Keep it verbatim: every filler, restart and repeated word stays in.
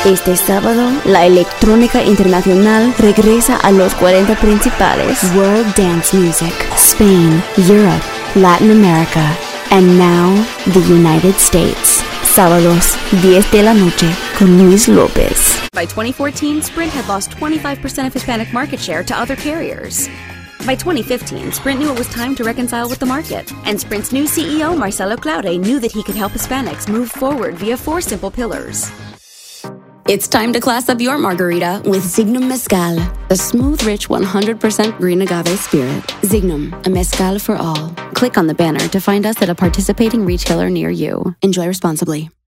Este sábado, la electrónica internacional regresa a los cuarenta principales. World Dance Music, Spain, Europe, Latin America, and now the United States. Sábados, diez de la noche, con Luis Lopez. By twenty fourteen, Sprint had lost twenty-five percent of Hispanic market share to other carriers. By twenty fifteen, Sprint knew it was time to reconcile with the market. And Sprint's new C E O, Marcelo Claure, knew that he could help Hispanics move forward via four simple pillars. It's time to class up your margarita with Zignum Mezcal, the smooth, rich, one hundred percent green agave spirit. Zignum, a mezcal for all. Click on the banner to find us at a participating retailer near you. Enjoy responsibly.